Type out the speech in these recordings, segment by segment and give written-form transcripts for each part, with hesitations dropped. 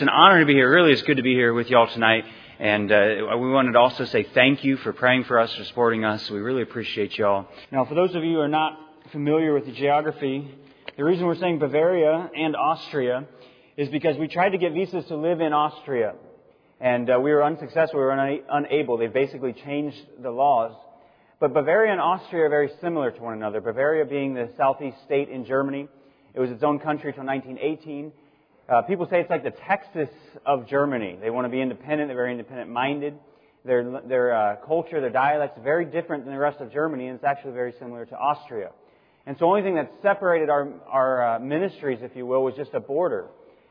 It's an honor to be here. Really, it's good to be here with y'all tonight. And we wanted to also say thank you for praying for us, for supporting us. We really appreciate y'all. Now, for those of you who are not familiar with the geography, the reason we're saying Bavaria and Austria is because we tried to get visas to live in Austria. And we were unsuccessful. We were unable. They basically changed the laws. But Bavaria and Austria are very similar to one another. Bavaria being the southeast state in Germany. It was its own country until 1918. People say it's like the Texas of Germany. They want to be independent. They're very independent-minded. Their culture, their dialects, are very different than the rest of Germany, and it's actually very similar to Austria. And so the only thing that separated our ministries, if you will, was just a border.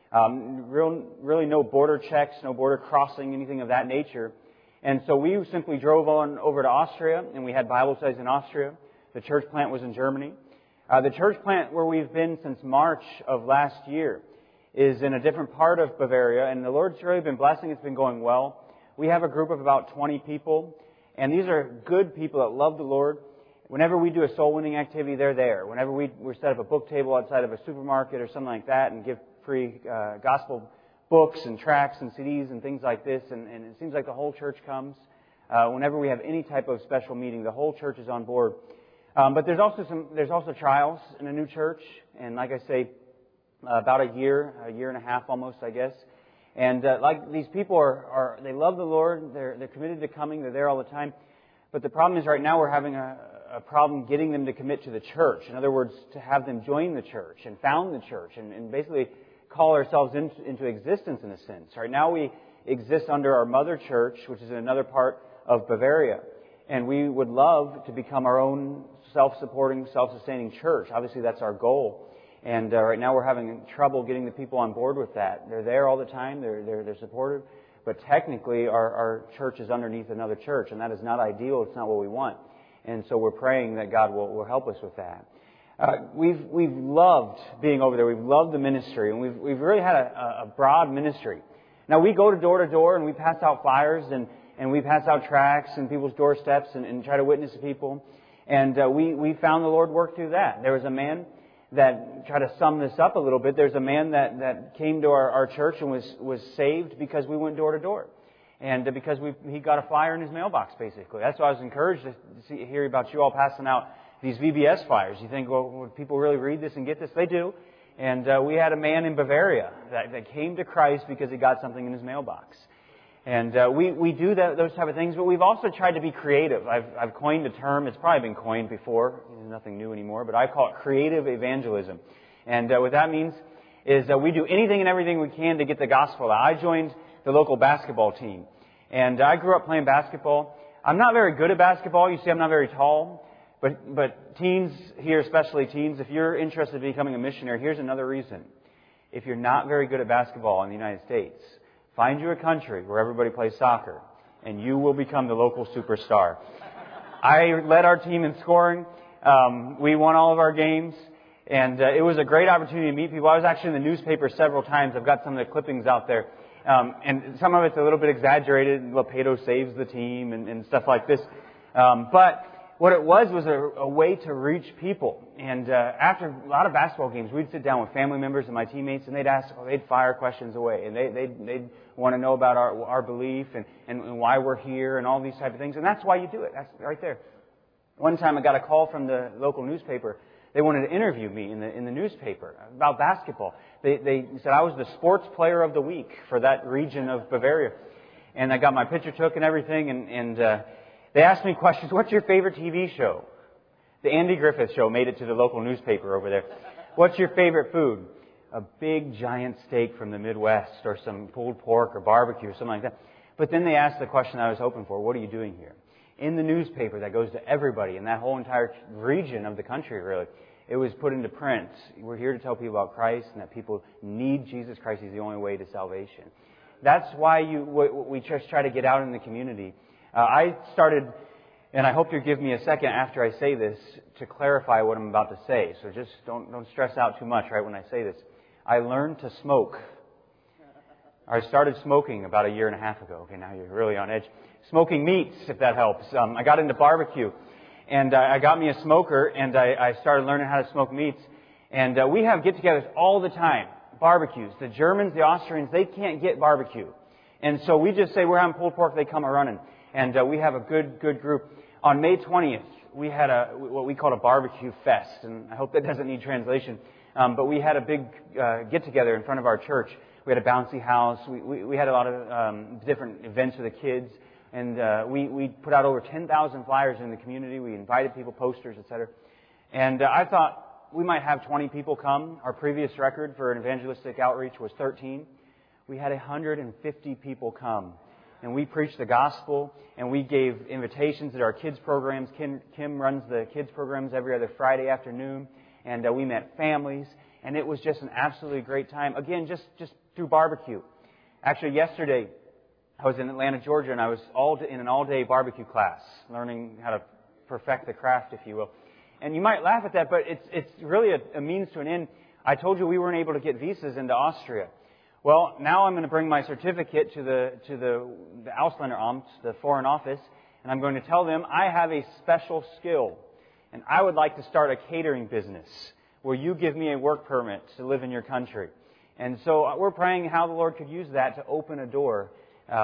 Really no border checks, no border crossing, anything of that nature. And so we simply drove on over to Austria, and we had Bible studies in Austria. The church plant was in Germany. The church plant where we've been since March of last year is in a different part of Bavaria, and the Lord's really been blessing. It's been going well. We have a group of about 20 people, and these are good people that love the Lord. Whenever we do a soul-winning activity, they're there. Whenever we set up a book table outside of a supermarket or something like that and give free gospel books and tracts and CDs and things like this, and it seems like the whole church comes. Whenever we have any type of special meeting, the whole church is on board. But there's also trials in a new church, and like I say, about a year and a half almost, I guess. And like these people they love the Lord. They're committed to coming. They're there all the time. But the problem is right now we're having a problem getting them to commit to the church. In other words, to have them join the church and found the church and basically call ourselves into existence in a sense. Right now we exist under our mother church, which is in another part of Bavaria. And we would love to become our own self-supporting, self-sustaining church. Obviously that's our goal. And right now we're having trouble getting the people on board with that. They're there all the time. They're supportive. But technically our church is underneath another church. And that is not ideal. It's not what we want. And so we're praying that God will help us with that. We've loved being over there. We've loved the ministry. And we've really had a broad ministry. Now we go door to door and we pass out flyers and we pass out tracts in people's doorsteps and try to witness to people. And we found the Lord work through that. There was a man that, try to sum this up a little bit, there's a man that came to our church and was saved because we went door to door. And because he got a flyer in his mailbox, basically. That's why I was encouraged to hear about you all passing out these VBS flyers. You think, well, would people really read this and get this? They do. And we had a man in Bavaria that came to Christ because he got something in his mailbox. And we do those type of things, but we've also tried to be creative. I've coined a term. It's probably been coined before. It's nothing new anymore, but I call it creative evangelism. And what that means is that we do anything and everything we can to get the gospel out. I joined the local basketball team, and I grew up playing basketball. I'm not very good at basketball. You see, I'm not very tall. But teens here, especially teens, if you're interested in becoming a missionary, here's another reason. If you're not very good at basketball in the United States, find you a country where everybody plays soccer, and you will become the local superstar. I led our team in scoring. We won all of our games, and it was a great opportunity to meet people. I was actually in the newspaper several times. I've got some of the clippings out there. And some of it's a little bit exaggerated. Lepedo saves the team and stuff like this. But what it was a way to reach people. And after a lot of basketball games, we'd sit down with family members and my teammates, and they'd fire questions away, and they'd want to know about our belief and why we're here and all these type of things. And that's why you do it. That's right there. One time I got a call from the local newspaper. They wanted to interview me in the newspaper about basketball. They said I was the sports player of the week for that region of Bavaria. And I got my picture took and everything, and they asked me questions. What's your favorite TV show? The Andy Griffith Show made it to the local newspaper over there. What's your favorite food? A big giant steak from the Midwest, or some pulled pork or barbecue or something like that. But then they asked the question I was hoping for. What are you doing here? In the newspaper that goes to everybody in that whole entire region of the country, really. It was put into print. We're here to tell people about Christ and that people need Jesus Christ. He's the only way to salvation. That's why we just try to get out in the community. I started, and I hope you'll give me a second after I say this to clarify what I'm about to say. So just don't stress out too much right when I say this. I learned to smoke. I started smoking about a year and a half ago. Okay, now you're really on edge. Smoking meats, if that helps. I got into barbecue, and I got me a smoker, and I started learning how to smoke meats. And we have get-togethers all the time. barbecues. The Germans, the Austrians, they can't get barbecue. And so we just say we're having pulled pork, they come running. And we have a good group. On May 20th, we had what we called a barbecue fest. And I hope that doesn't need translation. But we had a big get-together in front of our church. We had a bouncy house. We had a lot of different events for the kids. And we put out over 10,000 flyers in the community. We invited people, posters, etc. And I thought we might have 20 people come. Our previous record for an evangelistic outreach was 13. We had 150 people come. And we preached the gospel, and we gave invitations at our kids' programs. Kim runs the kids' programs every other Friday afternoon. And we met families. And it was just an absolutely great time. Again, just through barbecue. Actually, yesterday, I was in Atlanta, Georgia, and I was in an all-day barbecue class, learning how to perfect the craft, if you will. And you might laugh at that, but it's really a means to an end. I told you we weren't able to get visas into Austria. Well, now I'm going to bring my certificate to the Ausländeramt, the Foreign Office, and I'm going to tell them I have a special skill, and I would like to start a catering business where you give me a work permit to live in your country. And so we're praying how the Lord could use that to open a door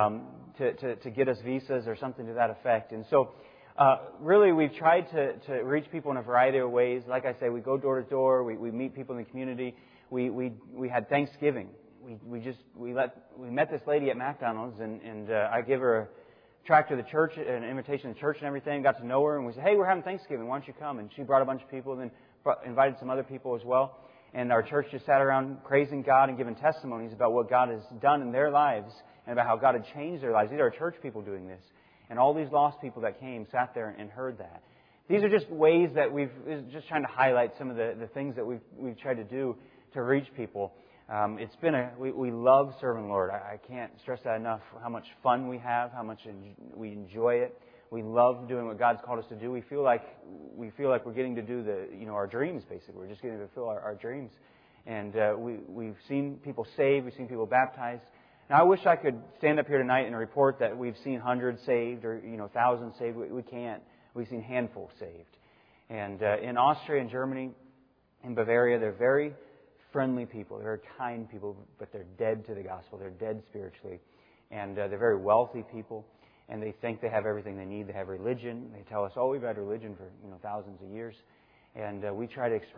to get us visas or something to that effect. And so really we've tried to reach people in a variety of ways. Like I say, we go door to door. We meet people in the community. We had Thanksgiving. We met this lady at McDonald's, and I give her a tract to the church, an invitation to the church and everything. Got to know her, and we said, hey, we're having Thanksgiving. Why don't you come? And she brought a bunch of people, and then invited some other people as well. And our church just sat around praising God and giving testimonies about what God has done in their lives and about how God had changed their lives. These are our church people doing this. And all these lost people that came sat there and heard that. These are just ways that we've just trying to highlight some of the things that we've tried to do to reach people. It's been we love serving the Lord. I can't stress that enough. How much fun we have, how much we enjoy it. We love doing what God's called us to do. We feel like we're getting to do our dreams. Basically, we're just getting to fulfill our dreams. And we've seen people saved. We've seen people baptized. Now, I wish I could stand up here tonight and report that we've seen hundreds saved or thousands saved. We can't. We've seen handfuls saved. And in Austria and Germany, in Bavaria, they're very friendly people. They're very kind people, but they're dead to the gospel. They're dead spiritually. And they're very wealthy people. And they think they have everything they need. They have religion. They tell us, oh, we've had religion for thousands of years. And we try to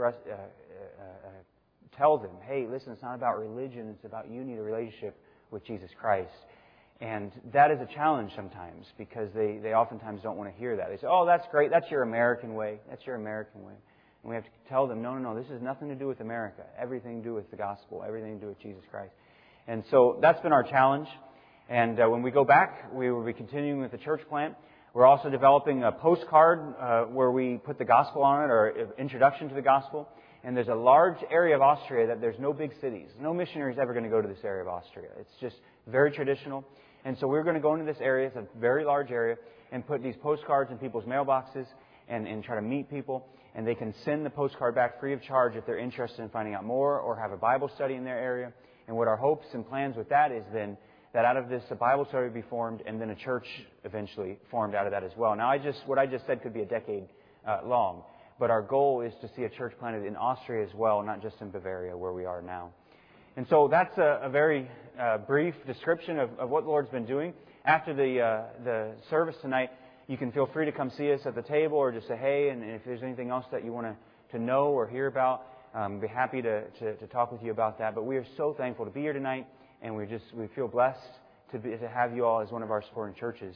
tell them, hey, listen, it's not about religion. It's about you need a relationship with Jesus Christ. And that is a challenge sometimes because they oftentimes don't want to hear that. They say, oh, that's great. That's your American way. That's your American way. And we have to tell them, no, this has nothing to do with America. Everything to do with the gospel. Everything to do with Jesus Christ. And so that's been our challenge. And when we go back, we will be continuing with the church plant. We're also developing a postcard where we put the gospel on it, or introduction to the gospel. And there's a large area of Austria that there's no big cities. No missionary is ever going to go to this area of Austria. It's just very traditional. And so we're going to go into this area, it's a very large area, and put these postcards in people's mailboxes and try to meet people. And they can send the postcard back free of charge if they're interested in finding out more or have a Bible study in their area. And what our hopes and plans with that is then that out of this a Bible study will be formed and then a church eventually formed out of that as well. Now, what I just said could be a decade long. But our goal is to see a church planted in Austria as well, not just in Bavaria where we are now. And so that's a very brief description of what the Lord's been doing. After the service tonight, you can feel free to come see us at the table or just say hey. And if there's anything else that you want to know or hear about, be happy to talk with you about that. But we are so thankful to be here tonight, and we feel blessed to have you all as one of our supporting churches.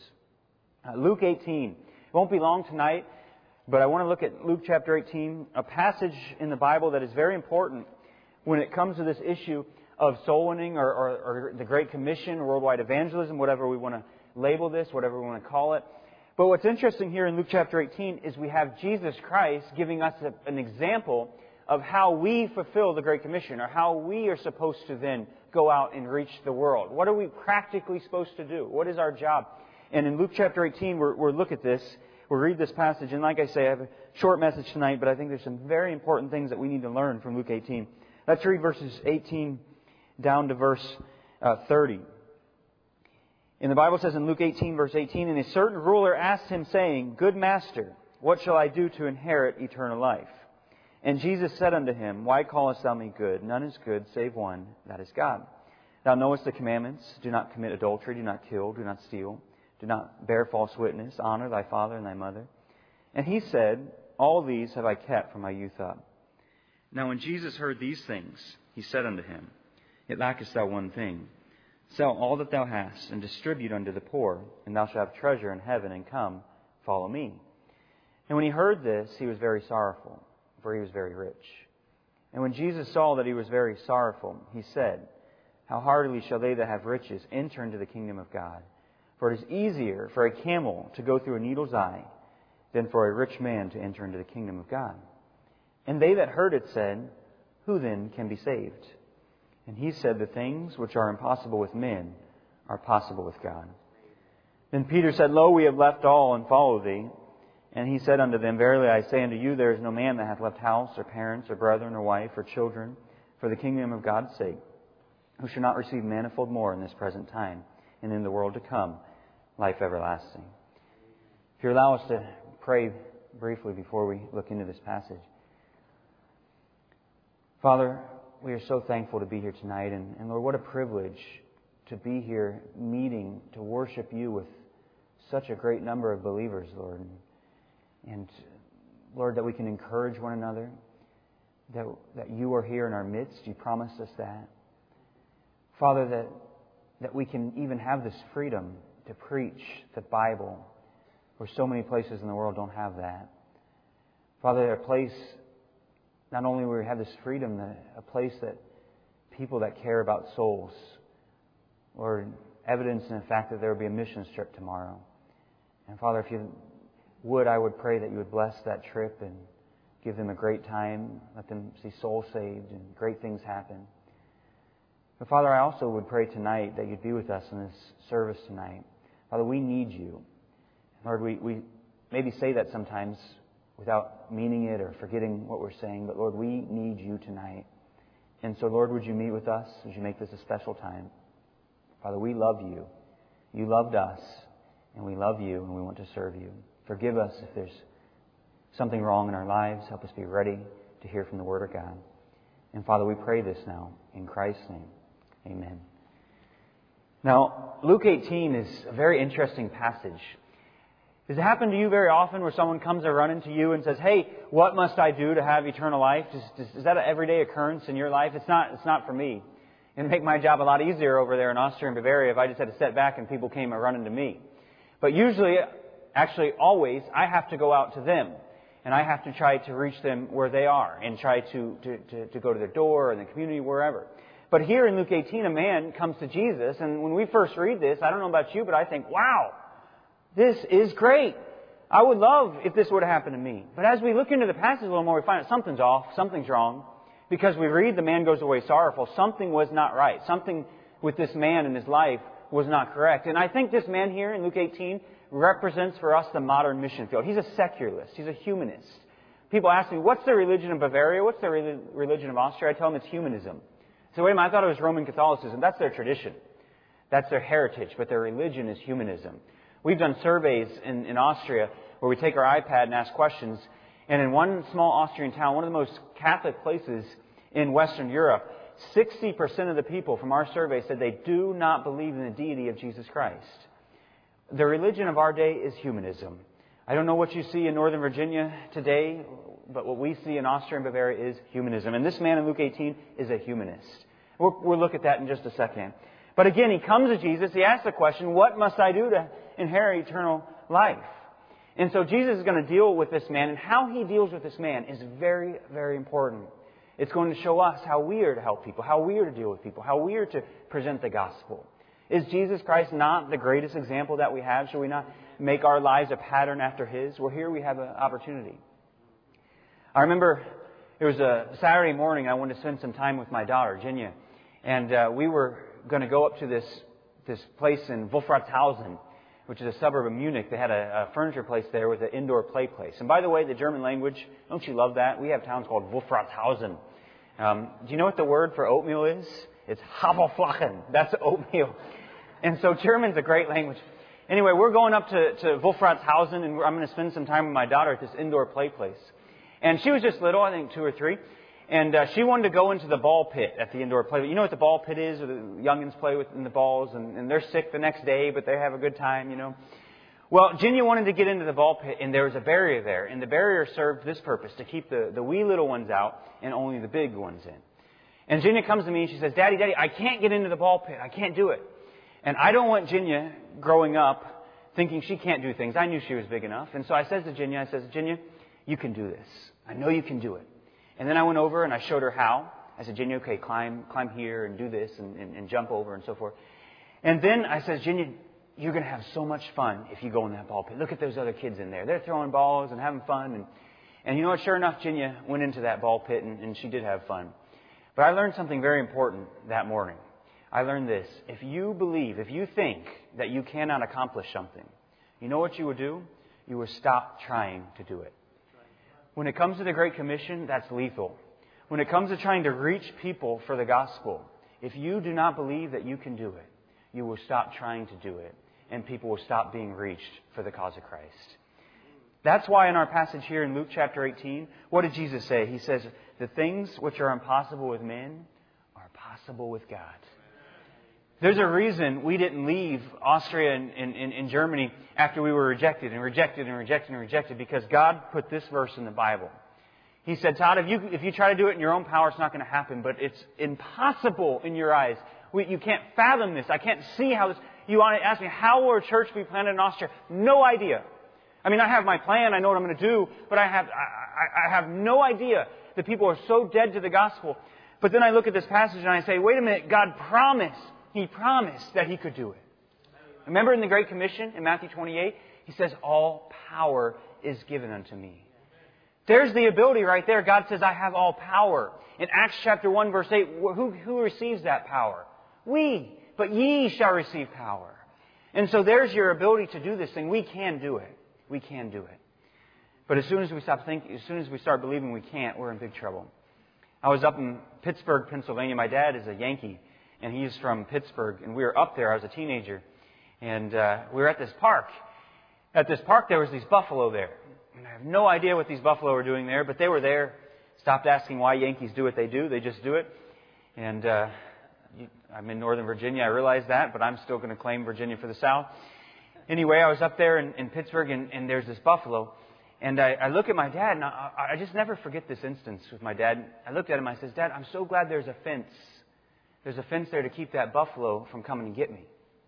Luke 18. It won't be long tonight. But I want to look at Luke chapter 18, a passage in the Bible that is very important when it comes to this issue of soul winning or the Great Commission, or worldwide evangelism, whatever we want to label this, whatever we want to call it. But what's interesting here in Luke chapter 18 is we have Jesus Christ giving us an example of how we fulfill the Great Commission, or how we are supposed to then go out and reach the world. What are we practically supposed to do? What is our job? And in Luke chapter 18, we'll look at this. We'll read this passage, and like I say, I have a short message tonight, but I think there's some very important things that we need to learn from Luke 18. Let's read verses 18 down to verse 30. And the Bible says in Luke 18, verse 18, and a certain ruler asked him, saying, Good master, what shall I do to inherit eternal life? And Jesus said unto him, Why callest thou me good? None is good save one, that is God. Thou knowest the commandments. Do not commit adultery, do not kill, do not steal, do not bear false witness, honor thy father and thy mother. And he said, All these have I kept from my youth up. Now when Jesus heard these things, he said unto him, Yet lackest thou one thing. Sell all that thou hast, and distribute unto the poor, and thou shalt have treasure in heaven, and come, follow me. And when he heard this, he was very sorrowful, for he was very rich. And when Jesus saw that he was very sorrowful, he said, How heartily shall they that have riches enter into the kingdom of God? For it is easier for a camel to go through a needle's eye than for a rich man to enter into the kingdom of God. And they that heard it said, Who then can be saved? And he said, The things which are impossible with men are possible with God. Then Peter said, Lo, we have left all and followed thee. And he said unto them, Verily I say unto you, there is no man that hath left house, or parents, or brethren, or wife, or children, for the kingdom of God's sake, who shall not receive manifold more in this present time, and in the world to come, life everlasting. If you allow us to pray briefly before we look into this passage. Father, we are so thankful to be here tonight. And Lord, what a privilege to be here meeting to worship you with such a great number of believers, Lord. And Lord, that we can encourage one another, that you are here in our midst. You promised us that. Father, that we can even have this freedom to preach the Bible, where so many places in the world don't have that. Father, a place, not only where we have this freedom, a place that people that care about souls, Lord, evidence in the fact that there will be a mission trip tomorrow. And Father, if you would, I would pray that you would bless that trip and give them a great time, let them see souls saved and great things happen. But Father, I also would pray tonight that you'd be with us in this service tonight. Father, we need you. Lord, we maybe say that sometimes without meaning it or forgetting what we're saying, but Lord, we need you tonight. And so, Lord, would you meet with us? Would you make this a special time? Father, we love you. You loved us, and we love you, and we want to serve you. Forgive us if there's something wrong in our lives. Help us be ready to hear from the Word of God. And Father, we pray this now in Christ's name. Amen. Now, Luke 18 is a very interesting passage. Does it happen to you very often where someone comes or run into you and says, Hey, what must I do to have eternal life? Is that an everyday occurrence in your life? It's not for me. It'd make my job a lot easier over there in Austria and Bavaria if I just had to sit back and people came or running to me. But usually, actually always, I have to go out to them. And I have to try to reach them where they are and try to go to their door or in the community, wherever. But here in Luke 18, a man comes to Jesus. And when we first read this, I don't know about you, but I think, wow, this is great. I would love if this would have happened to me. But as we look into the passage a little more, we find that something's off, something's wrong. Because we read the man goes away sorrowful. Something was not right. Something with this man in his life was not correct. And I think this man here in Luke 18 represents for us the modern mission field. He's a secularist. He's a humanist. People ask me, what's the religion of Bavaria? What's the religion of Austria? I tell them it's humanism. So wait a minute, I thought it was Roman Catholicism. That's their tradition. That's their heritage. But their religion is humanism. We've done surveys in Austria where we take our iPad and ask questions. And in one small Austrian town, one of the most Catholic places in Western Europe, 60% of the people from our survey said they do not believe in the deity of Jesus Christ. The religion of our day is humanism. I don't know what you see in Northern Virginia today, but what we see in Austria and Bavaria is humanism. And this man in Luke 18 is a humanist. We'll look at that in just a second. But again, he comes to Jesus. He asks the question, what must I do to inherit eternal life? And so Jesus is going to deal with this man. And how he deals with this man is very, very important. It's going to show us how we are to help people, how we are to deal with people, how we are to present the gospel. Is Jesus Christ not the greatest example that we have? Should we not make our lives a pattern after His? Well, here we have an opportunity. I remember it was a Saturday morning. I wanted to spend some time with my daughter, Jinya. And we were going to go up to this place in Wolfratshausen, which is a suburb of Munich. They had a furniture place there with an indoor play place. And by the way, the German language, don't you love that? We have towns called Wolfratshausen. Do you know what the word for oatmeal is? It's Haferflachen. That's oatmeal. And so German's a great language. Anyway, we're going up to Wolfratshausen, and I'm going to spend some time with my daughter at this indoor play place. And she was just little, I think 2 or 3. And she wanted to go into the ball pit at the indoor play. You know what the ball pit is? Where the youngins play with in the balls, and they're sick the next day, but they have a good time, you know. Well, Ginia wanted to get into the ball pit, and there was a barrier there. And the barrier served this purpose, to keep the wee little ones out and only the big ones in. And Ginia comes to me and she says, Daddy, I can't get into the ball pit. I can't do it. And I don't want Ginia growing up thinking she can't do things. I knew she was big enough. And so I says to Ginia, Ginia, you can do this. I know you can do it. And then I went over and I showed her how. I said, Ginia, okay, climb here and do this and jump over and so forth. And then I said, Ginia, you're going to have so much fun if you go in that ball pit. Look at those other kids in there. They're throwing balls and having fun. And you know what? Sure enough, Ginia went into that ball pit and she did have fun. But I learned something very important that morning. I learned this. If you think that you cannot accomplish something, you know what you would do? You would stop trying to do it. When it comes to the Great Commission, that's lethal. When it comes to trying to reach people for the gospel, if you do not believe that you can do it, you will stop trying to do it, and people will stop being reached for the cause of Christ. That's why in our passage here in Luke chapter 18, what did Jesus say? He says, the things which are impossible with men are possible with God. There's a reason we didn't leave Austria and Germany after we were rejected, because God put this verse in the Bible. He said, Todd, if you try to do it in your own power, it's not going to happen, but it's impossible in your eyes. You can't fathom this. I can't see how this... You want to ask me, how will a church be planted in Austria? No idea. I mean, I have my plan. I know what I'm going to do, but I have no idea that people are so dead to the gospel. But then I look at this passage and I say, wait a minute, God promised. He promised that He could do it. Remember in the Great Commission in Matthew 28, He says, all power is given unto me. There's the ability right there. God says, I have all power. In Acts chapter 1 verse 8, who receives that power? We. But ye shall receive power. And so there's your ability to do this thing. We can do it. We can do it. But as soon as we start believing we can't, we're in big trouble. I was up in Pittsburgh, Pennsylvania. My dad is a Yankee, and he's from Pittsburgh. And we were up there. I was a teenager. And we were at this park. At this park, there was these buffalo there. And I have no idea what these buffalo were doing there, but they were there. Stopped asking why Yankees do what they do. They just do it. And I'm in Northern Virginia. I realize that, but I'm still going to claim Virginia for the South. Anyway, I was up there in Pittsburgh, and there's this buffalo. And I look at my dad, and I just never forget this instance with my dad. I looked at him, I says, Dad, I'm so glad there's a fence. There's a fence there to keep that buffalo from coming to get me.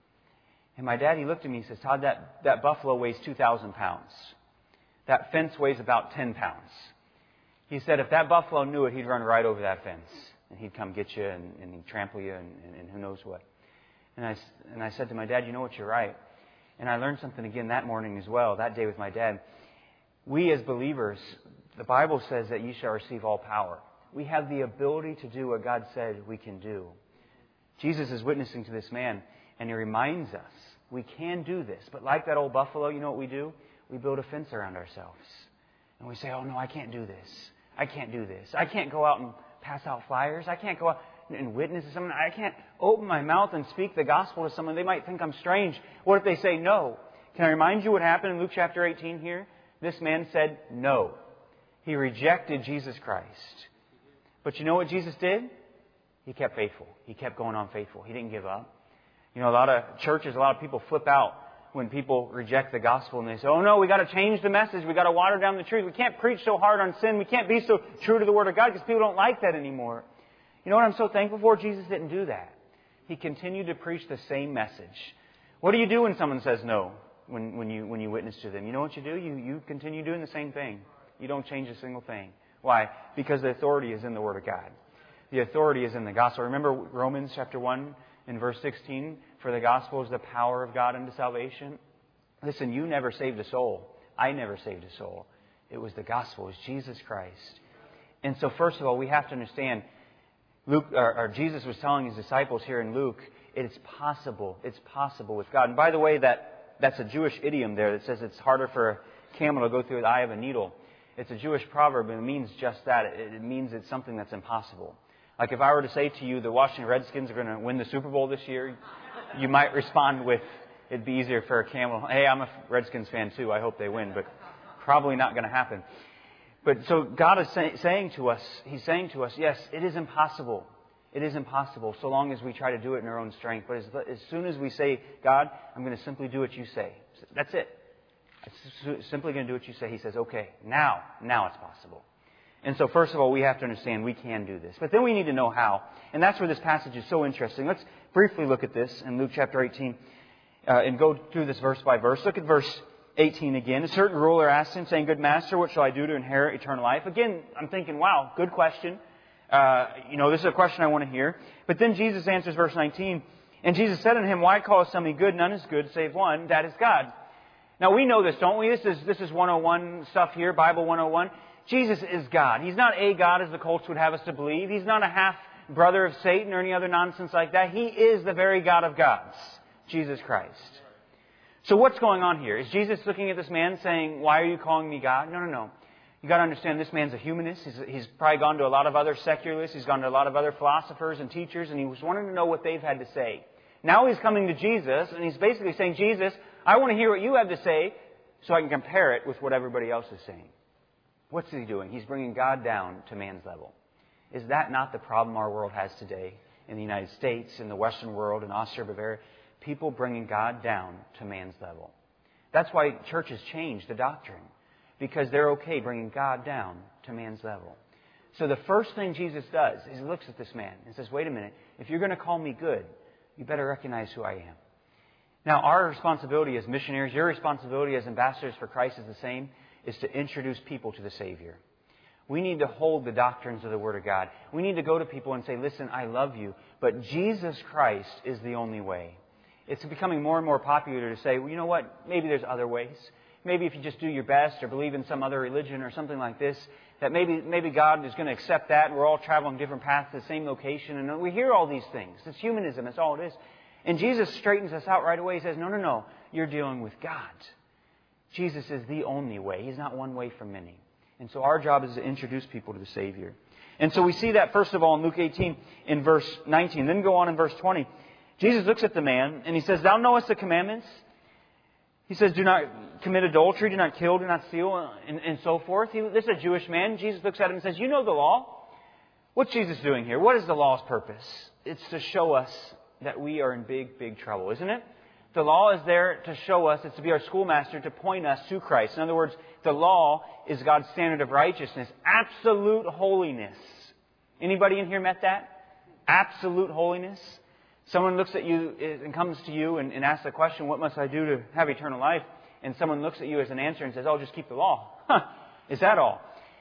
And my dad, he looked at me and says, Todd, that buffalo weighs 2,000 pounds. That fence weighs about 10 pounds. He said if that buffalo knew it, he'd run right over that fence. And he'd come get you, and he'd trample you, and who knows what. And I said to my dad, you know what, you're right. And I learned something again that morning as well, that day with my dad. We as believers, the Bible says that ye shall receive all power. We have the ability to do what God said we can do. Jesus is witnessing to this man, and He reminds us we can do this. But like that old buffalo, you know what we do? We build a fence around ourselves. And we say, oh no, I can't do this. I can't do this. I can't go out and pass out flyers. I can't go out and witness to someone. I can't open my mouth and speak the gospel to someone. They might think I'm strange. What if they say no? Can I remind you what happened in Luke chapter 18 here? This man said no. He rejected Jesus Christ. But you know what Jesus did? He kept faithful. He kept going on faithful. He didn't give up. You know, a lot of churches, a lot of people flip out when people reject the gospel and they say, oh no, we got to change the message. We got to water down the truth. We can't preach so hard on sin. We can't be so true to the Word of God because people don't like that anymore. You know what I'm so thankful for? Jesus didn't do that. He continued to preach the same message. What do you do when someone says no when you witness to them? You know what you do? You continue doing the same thing. You don't change a single thing. Why? Because the authority is in the Word of God. The authority is in the gospel. Remember Romans chapter 1 in verse 16? For the gospel is the power of God unto salvation. Listen, you never saved a soul. I never saved a soul. It was the gospel. It was Jesus Christ. And so first of all, we have to understand, Jesus was telling His disciples here in Luke, it's possible. It's possible with God. And by the way, that's a Jewish idiom there that says it's harder for a camel to go through the eye of a needle. It's a Jewish proverb, and it means just that. It means it's something that's impossible. Like if I were to say to you the Washington Redskins are going to win the Super Bowl this year, you might respond with, it'd be easier for a camel. Hey, I'm a Redskins fan too. I hope they win, but probably not going to happen. But so God is saying to us, He's saying to us, yes, it is impossible. It is impossible so long as we try to do it in our own strength. But as soon as we say, God, I'm going to simply do what you say. That's it. I'm simply going to do what you say. He says, okay, now it's possible. And so first of all, we have to understand we can do this. But then we need to know how. And that's where this passage is so interesting. Let's briefly look at this in Luke chapter 18 and go through this verse by verse. Look at verse 18 again. A certain ruler asked him, saying, Good master, what shall I do to inherit eternal life? Again, I'm thinking, wow, good question. This is a question I want to hear. But then Jesus answers verse 19. And Jesus said unto him, Why callest thou me good? None is good save one, that is God. Now we know this, don't we? This is 101 stuff here, Bible 101. Jesus is God. He's not a God as the cults would have us to believe. He's not a half brother of Satan or any other nonsense like that. He is the very God of gods, Jesus Christ. So what's going on here? Is Jesus looking at this man saying, Why are you calling me God? No. You've got to understand this man's a humanist. He's probably gone to a lot of other secularists. He's gone to a lot of other philosophers and teachers, and he was wanting to know what they've had to say. Now he's coming to Jesus, and he's basically saying, Jesus, I want to hear what you have to say so I can compare it with what everybody else is saying. What's he doing? He's bringing God down to man's level. Is that not the problem our world has today in the United States, in the Western world, in Austria, Bavaria? People bringing God down to man's level. That's why churches change the doctrine. Because they're okay bringing God down to man's level. So the first thing Jesus does is he looks at this man and says, wait a minute, if you're going to call me good, you better recognize who I am. Now, our responsibility as missionaries, your responsibility as ambassadors for Christ is the same, is to introduce people to the Savior. We need to hold the doctrines of the Word of God. We need to go to people and say, listen, I love you, but Jesus Christ is the only way. It's becoming more and more popular to say, well, you know what, maybe there's other ways. Maybe if you just do your best or believe in some other religion or something like this, that maybe God is going to accept that and we're all traveling different paths to the same location. And we hear all these things. It's humanism. That's all it is. And Jesus straightens us out right away. He says, no. You're dealing with God. Jesus is the only way. He's not one way from many. And so our job is to introduce people to the Savior. And so we see that, first of all, in Luke 18 in verse 19. Then go on in verse 20. Jesus looks at the man and he says, Thou knowest the commandments. He says, do not commit adultery, do not kill, do not steal, and so forth. This is a Jewish man. Jesus looks at him and says, you know the law. What's Jesus doing here? What is the law's purpose? It's to show us that we are in big, big trouble, isn't it? The law is there to show us, it's to be our schoolmaster, to point us to Christ. In other words, the law is God's standard of righteousness, absolute holiness. Anybody in here met that? Absolute holiness. Someone looks at you and comes to you and asks the question, what must I do to have eternal life? And someone looks at you as an answer and says, just keep the law. Is that all?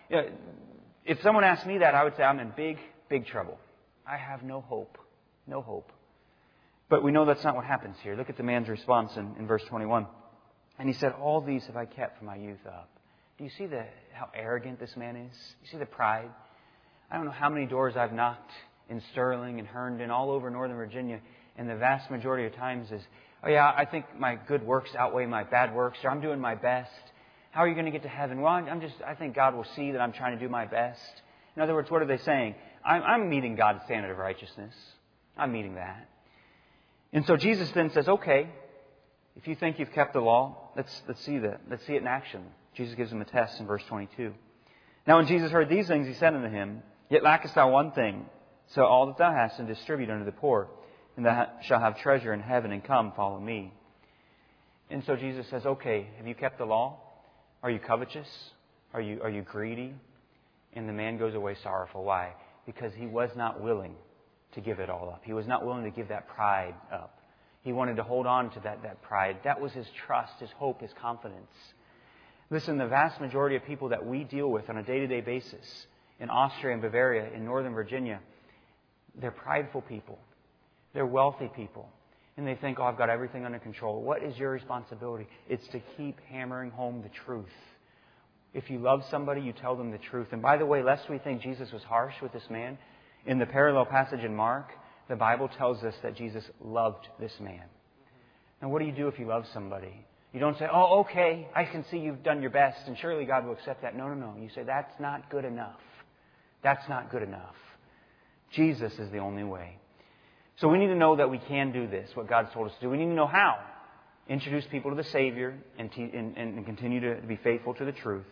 If someone asked me that, I would say, I'm in big, big trouble. I have no hope. No hope. But we know that's not what happens here. Look at the man's response in verse 21. And he said, all these have I kept from my youth up. Do you see how arrogant this man is? You see the pride? I don't know how many doors I've knocked in Sterling and Herndon, all over Northern Virginia, and the vast majority of times is, I think my good works outweigh my bad works, or I'm doing my best. How are you going to get to heaven? Well, I think God will see that I'm trying to do my best. In other words, what are they saying? I'm meeting God's standard of righteousness. I'm meeting that. And so Jesus then says, okay, if you think you've kept the law, let's see that. Let's see it in action. Jesus gives him a test in verse 22. Now when Jesus heard these things, he said unto him, Yet lackest thou one thing. Sell all that thou hast and distribute unto the poor, and thou shalt have treasure in heaven, and come, follow me. And so Jesus says, okay, have you kept the law? Are you covetous? Are you greedy? And the man goes away sorrowful. Why? Because he was not willing to give it all up. He was not willing to give that pride up. He wanted to hold on to that pride. That was his trust, his hope, his confidence. Listen, the vast majority of people that we deal with on a day-to-day basis in Austria and Bavaria, in Northern Virginia, they're prideful people. They're wealthy people. And they think, I've got everything under control. What is your responsibility? It's to keep hammering home the truth. If you love somebody, you tell them the truth. And by the way, lest we think Jesus was harsh with this man, in the parallel passage in Mark, the Bible tells us that Jesus loved this man. Now, what do you do if you love somebody? You don't say, okay, I can see you've done your best, and surely God will accept that. No. You say, that's not good enough. That's not good enough. Jesus is the only way. So we need to know that we can do this, what God's told us to do. We need to know how. Introduce people to the Savior and continue to be faithful to the truth.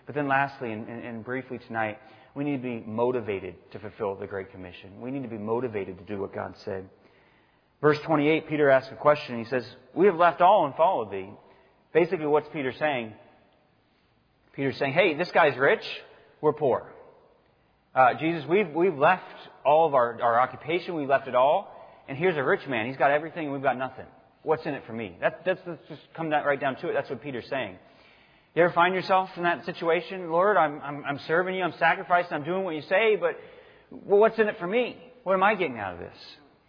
But then lastly, and briefly tonight, we need to be motivated to fulfill the Great Commission. We need to be motivated to do what God said. Verse 28, Peter asks a question. He says, "We have left all and followed thee." Basically, what's Peter saying? Peter's saying, hey, this guy's rich, we're poor. Jesus, we've left all of our occupation, we've left it all, and here's a rich man. He's got everything and we've got nothing. What's in it for me? Let's just come right down to it. That's what Peter's saying. You ever find yourself in that situation? Lord, I'm serving you, I'm sacrificing, I'm doing what you say, but what's in it for me? What am I getting out of this?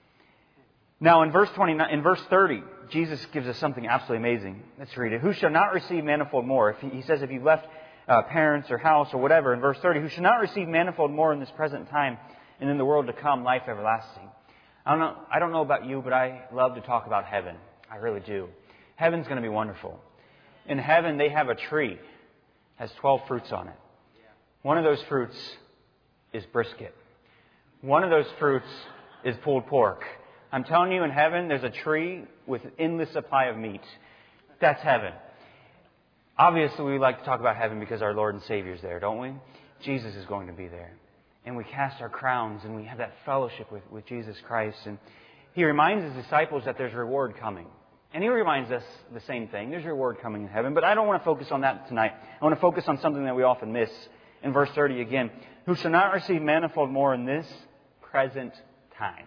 Now in verse 30, Jesus gives us something absolutely amazing. Let's read it. Who shall not receive manifold more? He says if you've left parents or house or whatever, in verse 30, who shall not receive manifold more in this present time and in the world to come, life everlasting. I don't know about you, but I love to talk about heaven. I really do. Heaven's going to be wonderful. In heaven, they have a tree. It has 12 fruits on it. One of those fruits is brisket. One of those fruits is pulled pork. I'm telling you, in heaven, there's a tree with an endless supply of meat. That's heaven. Obviously, we like to talk about heaven because our Lord and Savior is there, don't we? Jesus is going to be there. And we cast our crowns and we have that fellowship with Jesus Christ. And He reminds His disciples that there's reward coming. And He reminds us the same thing. There's reward coming in heaven. But I don't want to focus on that tonight. I want to focus on something that we often miss. In verse 30 again, who shall not receive manifold more in this present time.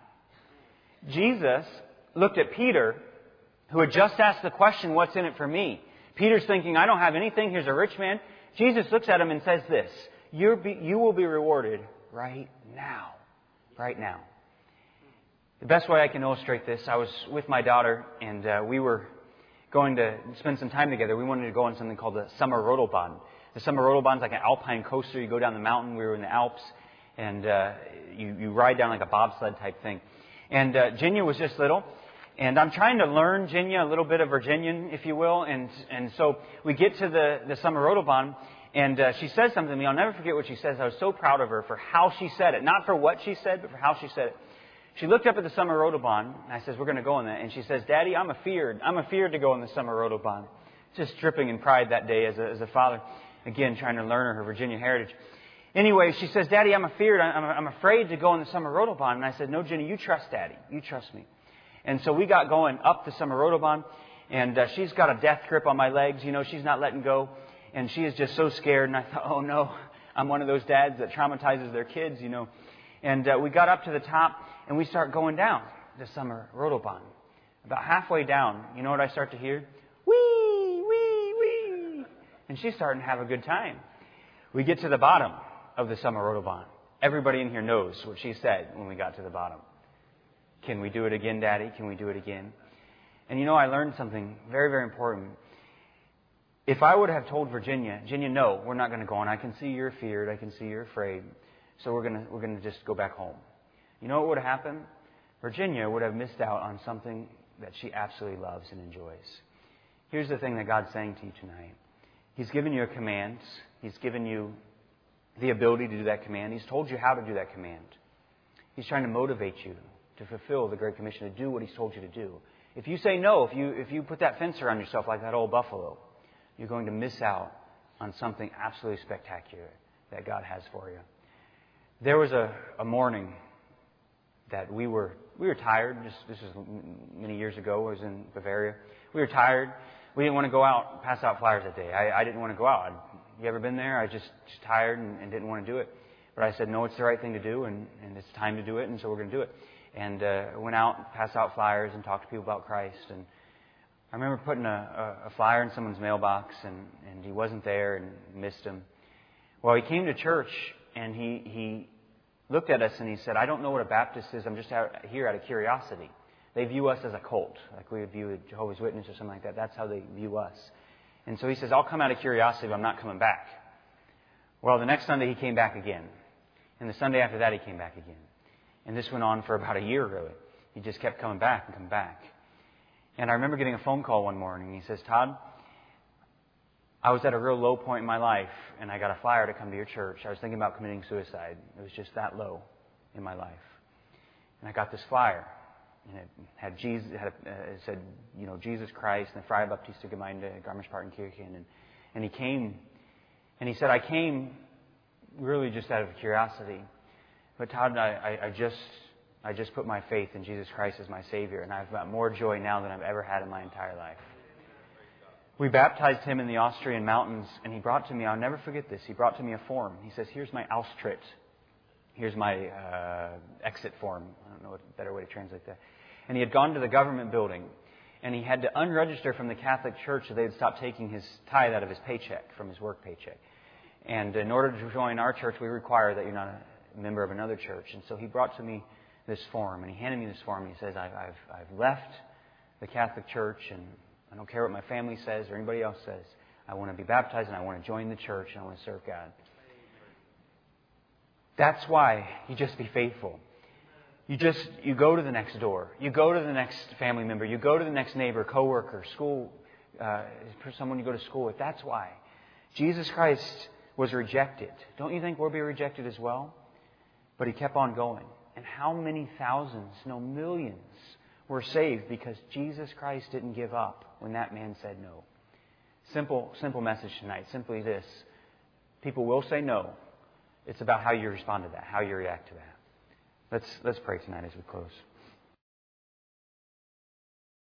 Jesus looked at Peter, who had just asked the question, what's in it for me? Peter's thinking, I don't have anything. Here's a rich man. Jesus looks at him and says this, you will be rewarded right now. Right now. The best way I can illustrate this, I was with my daughter and we were going to spend some time together. We wanted to go on something called the Summer Rodelbahn. The Summer Rodelbahn is like an alpine coaster. You go down the mountain. We were in the Alps and you ride down like a bobsled type thing. And Ginya was just little. And I'm trying to learn Ginya a little bit of Virginian, if you will. And so we get to the Summer Rodelbahn, and she says something to me. I'll never forget what she says. I was so proud of her for how she said it. Not for what she said, but for how she said it. She looked up at the Summer Rodelbahn, and I says, we're going to go on that. And she says, Daddy, I'm afeared to go on the Summer Rodelbahn. Just dripping in pride that day as a father. Again, trying to learn her Virginia heritage. Anyway, she says, Daddy, I'm afraid to go on the Summer Rodelbahn. And I said, no, Jenny, you trust Daddy. You trust me. And so we got going up the Summer Rodelbahn, and she's got a death grip on my legs. You know, she's not letting go. And she is just so scared. And I thought, oh no, I'm one of those dads that traumatizes their kids, you know. And we got up to the top, and we start going down the Summer Rodelbahn. About halfway down, you know what I start to hear? Wee, wee, wee. And she's starting to have a good time. We get to the bottom of the Summer Rodelbahn. Everybody in here knows what she said when we got to the bottom. Can we do it again, Daddy? Can we do it again? And you know, I learned something very, very important. If I would have told Virginia, no, we're not going to go on. I can see you're feared. I can see you're afraid. So we're going to just go back home. You know what would have happened? Virginia would have missed out on something that she absolutely loves and enjoys. Here's the thing that God's saying to you tonight. He's given you a command. He's given you the ability to do that command. He's told you how to do that command. He's trying to motivate you to fulfill the Great Commission, to do what He's told you to do. If you say no, if you put that fence around yourself like that old buffalo, you're going to miss out on something absolutely spectacular that God has for you. There was a morning that we were tired. This was many years ago. I was in Bavaria. We were tired. We didn't want to go out and pass out flyers that day. I didn't want to go out. You ever been there? I was just tired and didn't want to do it. But I said, no, it's the right thing to do, and it's time to do it, and so we're going to do it. And went out, passed out flyers, and talked to people about Christ. And I remember putting a flyer in someone's mailbox, and he wasn't there, and missed him. Well, he came to church, and he looked at us, and he said, I don't know what a Baptist is. I'm just here out of curiosity. They view us as a cult, like we would view a Jehovah's Witness or something like that. That's how they view us. And so he says, I'll come out of curiosity, but I'm not coming back. Well, the next Sunday he came back again. And the Sunday after that he came back again. And this went on for about a year, really. He just kept coming back and coming back. And I remember getting a phone call one morning. He says, Todd, I was at a real low point in my life, and I got a flyer to come to your church. I was thinking about committing suicide. It was just that low in my life. And I got this flyer. And it had Jesus. It said, you know, Jesus Christ and the Freie Baptiste Gemeinde Garmisch-Partenkirchen. And he came And he said, I came really just out of curiosity. But Todd, I just put my faith in Jesus Christ as my Savior, and I've got more joy now than I've ever had in my entire life. We baptized him in the Austrian mountains, and he brought to me, I'll never forget this, he brought to me a form. He says, here's my Austritt. Here's my exit form. I don't know a better way to translate that. And he had gone to the government building, and he had to unregister from the Catholic Church so they'd stop taking his tithe out of his paycheck, from his work paycheck. And in order to join our church, we require that you're not a member of another church. And so he brought to me this form, and he handed me this form. And he says, I've left the Catholic Church, and I don't care what my family says or anybody else says. I want to be baptized, and I want to join the church, and I want to serve God. That's why you just be faithful. You go to the next door. You go to the next family member. You go to the next neighbor, coworker, school, someone you go to school with. That's why. Jesus Christ was rejected. Don't you think we'll be rejected as well? But He kept on going. And how many thousands, no millions, were saved because Jesus Christ didn't give up when that man said no. Simple message tonight. Simply this. People will say no. It's about how you respond to that, how you react to that. Let's pray tonight as we close.